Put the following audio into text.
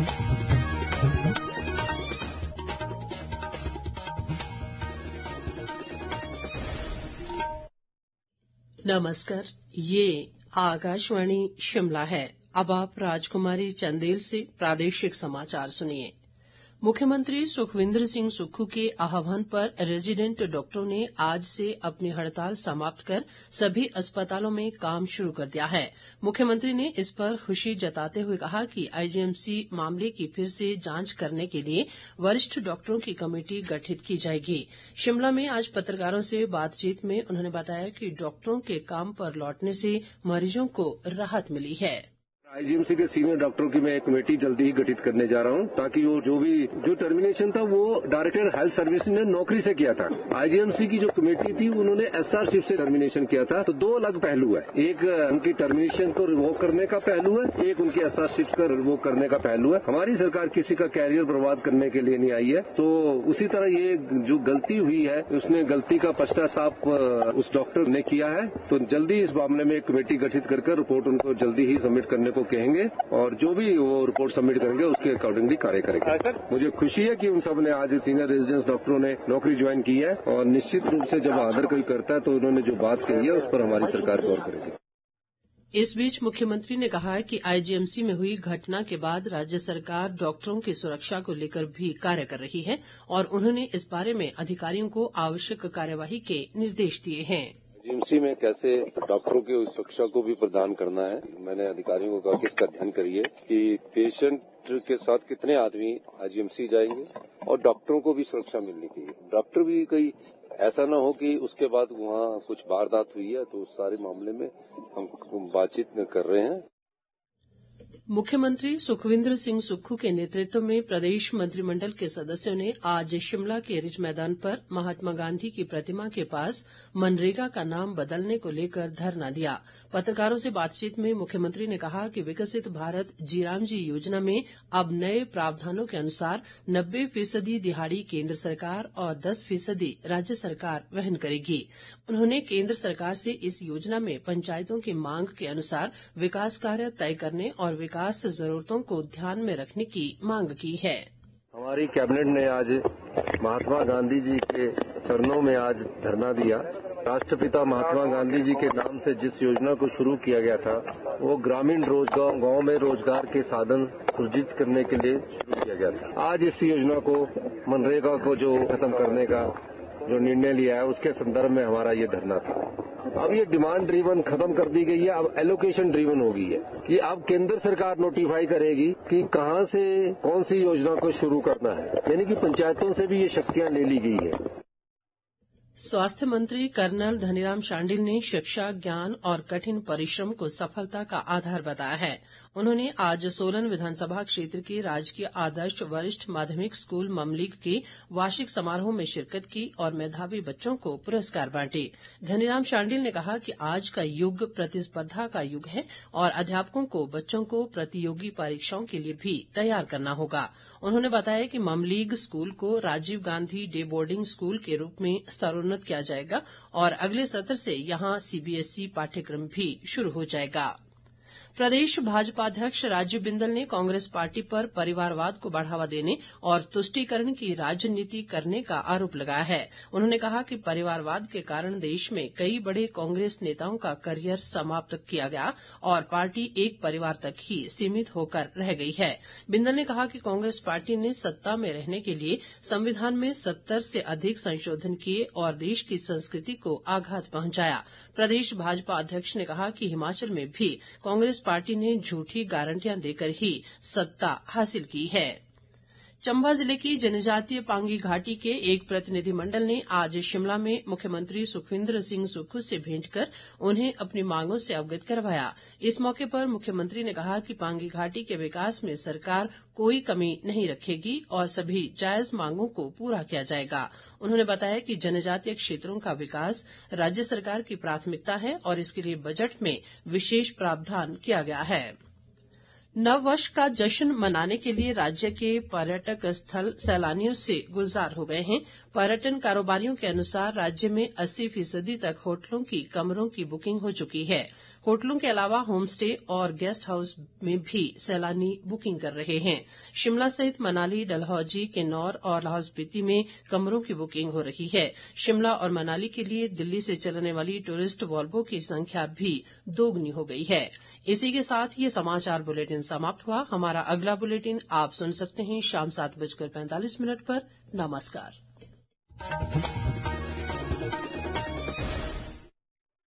नमस्कार, ये आकाशवाणी शिमला है। अब आप राजकुमारी चंदेल से प्रादेशिक समाचार सुनिए। मुख्यमंत्री सुखविंदर सिंह सुक्खू के आह्वान पर रेजिडेंट डॉक्टरों ने आज से अपनी हड़ताल समाप्त कर सभी अस्पतालों में काम शुरू कर दिया है। मुख्यमंत्री ने इस पर खुशी जताते हुए कहा कि आईजीएमसी मामले की फिर से जांच करने के लिए वरिष्ठ डॉक्टरों की कमेटी गठित की जाएगी। शिमला में आज पत्रकारों से बातचीत में उन्होंने बताया कि डॉक्टरों के काम पर लौटने से मरीजों को राहत मिली है। आईजीएमसी के सीनियर डॉक्टरों की मैं एक कमेटी जल्दी ही गठित करने जा रहा हूं, ताकि वो जो टर्मिनेशन था वो डायरेक्टर हेल्थ सर्विस ने नौकरी से किया था। आईजीएमसी की जो कमेटी थी उन्होंने एसआर शिफ्ट से टर्मिनेशन किया था। तो दो अलग पहलू है, एक उनकी टर्मिनेशन को रिवोक करने का पहलू है, एक उनकी एसआर शिफ्ट को रिवोक करने का पहलू है। हमारी सरकार किसी का कैरियर बर्बाद करने के लिए नहीं आई है। तो उसी तरह ये जो गलती हुई है उसने गलती का पश्चाताप उस डॉक्टर ने किया है। तो जल्दी इस मामले में एक कमेटी गठित कर रिपोर्ट उनको जल्दी ही सबमिट करने को कहेंगे और जो भी वो रिपोर्ट सबमिट करेंगे उसके अकॉर्डिंगली कार्य करेंगे। मुझे खुशी है कि उन सब ने आज सीनियर रेजिडेंस डॉक्टरों ने नौकरी ज्वाइन की है और निश्चित रूप से जब आदर कोई करता है तो उन्होंने जो बात कही है उस पर हमारी सरकार गौर करेगी। इस बीच मुख्यमंत्री ने कहा कि आईजीएमसी में हुई घटना के बाद राज्य सरकार डॉक्टरों की सुरक्षा को लेकर भी कार्य कर रही है और उन्होंने इस बारे में अधिकारियों को आवश्यक कार्यवाही के निर्देश दिए हैं। आईजीएमसी में कैसे डॉक्टरों की सुरक्षा को भी प्रदान करना है, मैंने अधिकारियों को कहा कि इसका अध्ययन करिए कि पेशेंट के साथ कितने आदमी आईजीएमसी जाएंगे और डॉक्टरों को भी सुरक्षा मिलनी चाहिए। डॉक्टर भी कोई ऐसा ना हो कि उसके बाद वहाँ कुछ वारदात हुई है, तो उस सारे मामले में हम बातचीत कर रहे हैं। मुख्यमंत्री सुखविंदर सिंह सुक्खू के नेतृत्व में प्रदेश मंत्रिमंडल के सदस्यों ने आज शिमला के रिज मैदान पर महात्मा गांधी की प्रतिमा के पास मनरेगा का नाम बदलने को लेकर धरना दिया। पत्रकारों से बातचीत में मुख्यमंत्री ने कहा कि विकसित भारत जीराम जी योजना में अब नए प्रावधानों के अनुसार 90% दिहाड़ी केंद्र सरकार और 10% राज्य सरकार वहन करेगी। उन्होंने केंद्र सरकार से इस योजना में पंचायतों की मांग के अनुसार विकास कार्य तय करने और विकास जरूरतों को ध्यान में रखने की मांग की है। हमारी कैबिनेट ने आज महात्मा गांधी जी के चरणों में आज धरना दिया। राष्ट्रपिता महात्मा गांधी जी के नाम से जिस योजना को शुरू किया गया था वो ग्रामीण रोजगार, गांव में रोजगार के साधन सृजित करने के लिए शुरू किया गया था। आज इस योजना को मनरेगा को जो खत्म करने का जो निर्णय लिया है उसके संदर्भ में हमारा ये धरना था। अब ये डिमांड ड्रिवन खत्म कर दी गई है, अब एलोकेशन ड्रिवन हो गई है कि अब केंद्र सरकार नोटिफाई करेगी कि कहां से कौन सी योजना को शुरू करना है, यानी कि पंचायतों से भी ये शक्तियां ले ली गई है। स्वास्थ्य मंत्री कर्नल धनीराम शांडिल ने शिक्षा, ज्ञान और कठिन परिश्रम को सफलता का आधार बताया है। उन्होंने आज सोलन विधानसभा क्षेत्र के राजकीय आदर्श वरिष्ठ माध्यमिक स्कूल ममलीग के वार्षिक समारोह में शिरकत की और मेधावी बच्चों को पुरस्कार बांटे। धनीराम शांडिल ने कहा कि आज का युग प्रतिस्पर्धा का युग है और अध्यापकों को बच्चों को प्रतियोगी परीक्षाओं के लिए भी तैयार करना होगा। उन्होंने बताया कि ममलीग स्कूल को Rajiv Gandhi day boarding school के रूप में स्तरोन्नत किया जाएगा और अगले सत्र से यहां सीबीएसई पाठ्यक्रम भी शुरू हो जाएगा। प्रदेश भाजपा अध्यक्ष राजीव बिंदल ने कांग्रेस पार्टी पर परिवारवाद को बढ़ावा देने और तुष्टीकरण की राजनीति करने का आरोप लगाया है। उन्होंने कहा कि परिवारवाद के कारण देश में कई बड़े कांग्रेस नेताओं का करियर समाप्त किया गया और पार्टी एक परिवार तक ही सीमित होकर रह गई है। बिंदल ने कहा कि कांग्रेस पार्टी ने सत्ता में रहने के लिए संविधान में 70 से अधिक संशोधन किए और देश की संस्कृति को आघात पहुंचाया। प्रदेश भाजपा अध्यक्ष ने कहा कि हिमाचल में भी कांग्रेस पार्टी ने झूठी गारंटियां देकर ही सत्ता हासिल की है। चंबा जिले की जनजातीय पांगी घाटी के एक प्रतिनिधिमंडल ने आज शिमला में मुख्यमंत्री सुखविंदर सिंह सुक्खू से भेंट कर उन्हें अपनी मांगों से अवगत करवाया। इस मौके पर मुख्यमंत्री ने कहा कि पांगी घाटी के विकास में सरकार कोई कमी नहीं रखेगी और सभी जायज मांगों को पूरा किया जाएगा। उन्होंने बताया कि जनजातीय क्षेत्रों का विकास राज्य सरकार की प्राथमिकता है और इसके लिए बजट में विशेष प्रावधान किया गया है। नववर्ष का जश्न मनाने के लिए राज्य के पर्यटक स्थल सैलानियों से गुलजार हो गए हैं। पर्यटन कारोबारियों के अनुसार राज्य में 80% तक होटलों की कमरों की बुकिंग हो चुकी है। होटलों के अलावा होम स्टे और गेस्ट हाउस में भी सैलानी बुकिंग कर रहे हैं। शिमला सहित मनाली, डलहौजी, किन्नौर और लाहौल स्पीति में कमरों की बुकिंग हो रही है। शिमला और मनाली के लिए दिल्ली से चलने वाली टूरिस्ट वॉल्वो की संख्या भी दोगुनी हो गई है। इसी के साथ ये समाचार बुलेटिन समाप्त हुआ। हमारा अगला बुलेटिन आप सुन सकते हैं शाम 7:45 पर। नमस्कार।